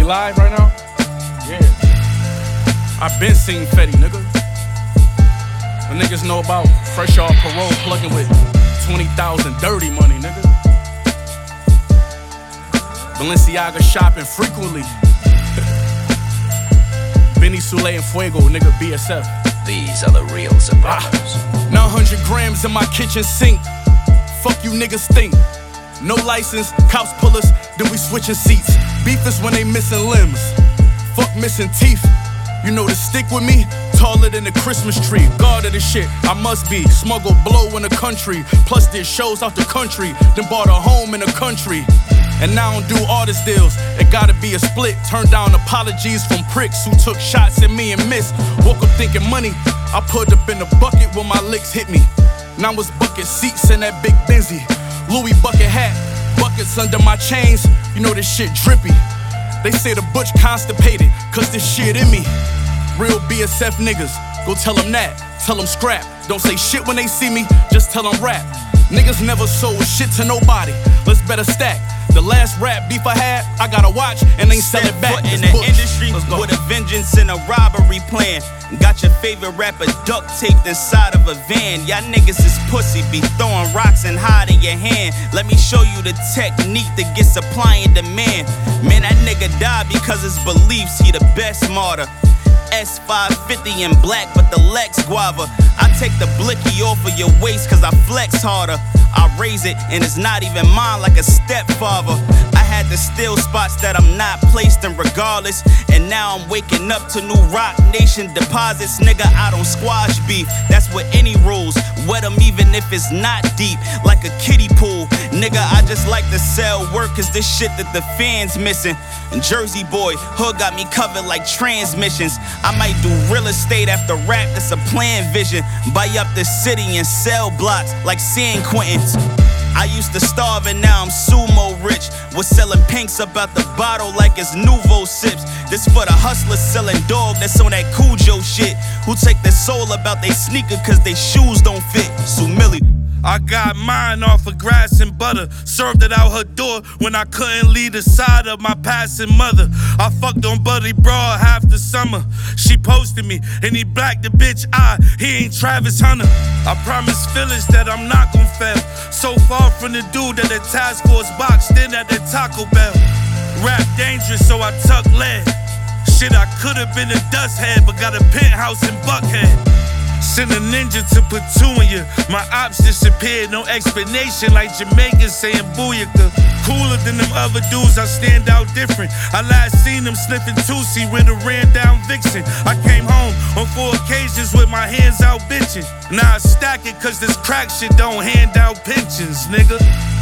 live right now? Yeah. I been seen Fetty, nigga. The niggas know about fresh off parole plugging with 20,000 dirty money, nigga. Balenciaga shopping frequently. Benny Soule and Fuego, nigga, BSF. These are the real Sopranos. 900 grams in my kitchen sink. Fuck you niggas think. No license, cops pull us, then we switching seats. Beef is when they missing limbs. Fuck missing teeth. You know to stick with me, taller than a Christmas tree. God of the shit, I must be. Smuggle blow in the country. Plus did shows out the country. Then bought a home in the country. And now I don't do artist deals. It gotta be a split. Turned down apologies from pricks who took shots at me and missed. Woke up thinking money. I put up in the bucket when my licks hit me. Now it's bucket seats in that big Benzie. Louis bucket hat, buckets under my chains. You know this shit drippy. They say the butch constipated, cause this shit in me. Real BSF niggas, go tell them that. Tell them scrap. Don't say shit when they see me, just tell them rap. Niggas never sold shit to nobody. Let's better stack. The last rap beef I had, I gotta watch and ain't sell it back. In the industry with a vengeance and a robbery plan. Got your favorite rapper duct taped inside of a van. Y'all niggas is pussy, be throwing rocks and hiding your hand. Let me show you the technique that gets supply and demand. Man, that nigga died because his beliefs, he the best martyr. S550 in black, but the Lex Guava. I take the blicky off of your waist cause I flex harder. I raise it and it's not even mine like a stepfather. I had to steal spots that I'm not placed in regardless. And now I'm waking up to new Rock Nation deposits. Nigga, I don't squash beef, that's with any rules. Wet them even if it's not deep, like a kiddie pool. Nigga, I just like to sell work cause this shit that the fans missing. And Jersey boy, hood got me covered like transmissions. I might do real estate after rap, that's a planned vision. Buy up the city and sell blocks like San Quentin's. I used to starve and now I'm sumo rich. Was selling pinks up out the bottle like it's Nouveau sips. This for the hustlers selling dog that's on that Cujo shit. Who take their soul about they sneaker cause they shoes don't fit. Sumili. I got mine off of grass and butter. Served it out her door when I couldn't leave the side of my passing mother. I fucked on Buddy Broad half the summer. She posted me and he blacked the bitch eye. He ain't Travis Hunter. I promised Phyllis that I'm not gon' fail. So far from the dude at the task force boxed in at the Taco Bell. Rap dangerous so I tuck lead. Shit, I could've been a dust head but got a penthouse in Buckhead. Send a ninja to put two in you. My ops disappeared, no explanation like Jamaicans saying booyaka. Cooler than them other dudes, I stand out different. I last seen them sniffing Tootsie when it ran down Vixen. I came home on 4 occasions with my hands out bitching. Now I stack it cause this crack shit don't hand out pensions, nigga.